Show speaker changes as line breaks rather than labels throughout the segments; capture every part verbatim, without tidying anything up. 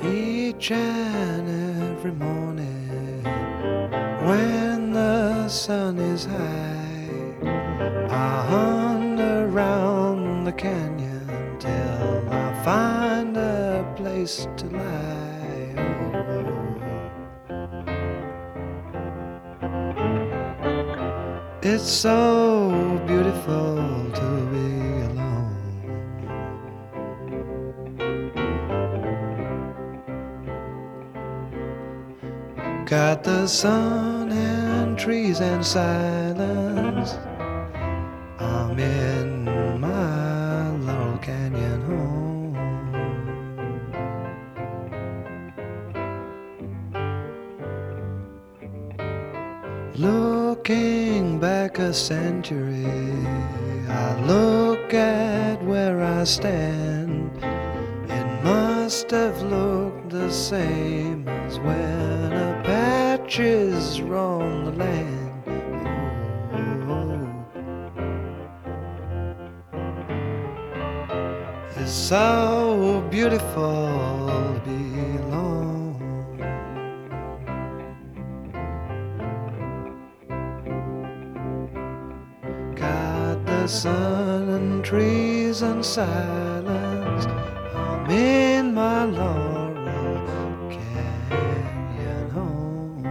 Each and every morning when the sun is high, I hunt around the canyon till I find a place to lie. Oh, it's so beautiful to be alone. Got the sun and trees and silence. I'm in my Laurel Canyon home. Looking back a century, I look at where I stand. It must have looked the same as when Apaches roamed the land. Oh, it's so beautiful to be alone. Got the sun and trees and silence. I'm in my Laurel Canyon home.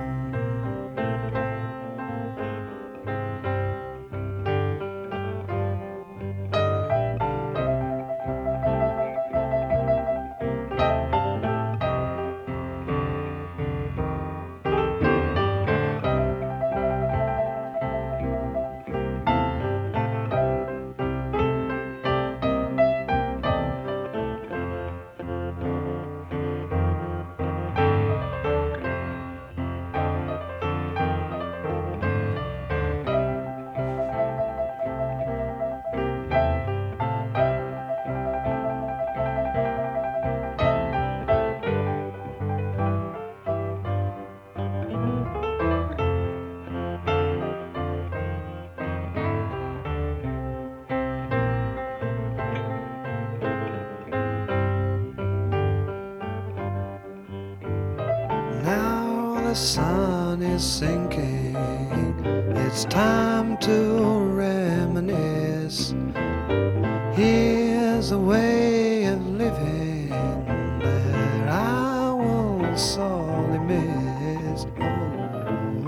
Now the sun is sinking, it's time to reminisce. Here's a way of living that I will sorely miss. Oh,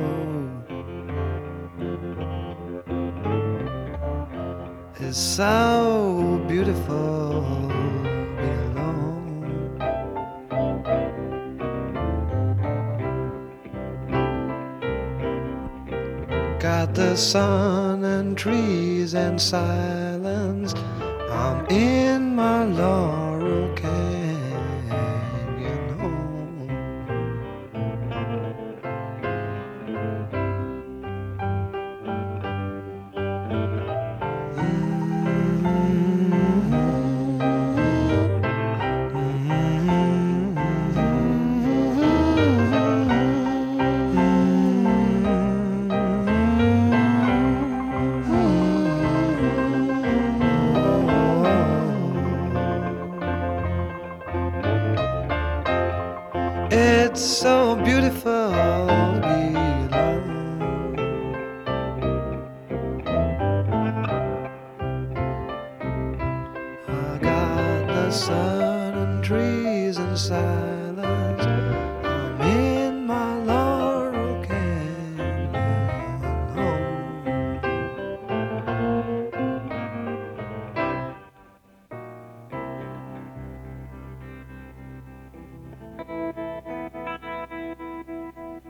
oh. It's so beautiful to be alone. Got the sun and trees and silence. I'm in my Laurel Canyon home. It's so beautiful to be alone. I got the sun and trees and silence.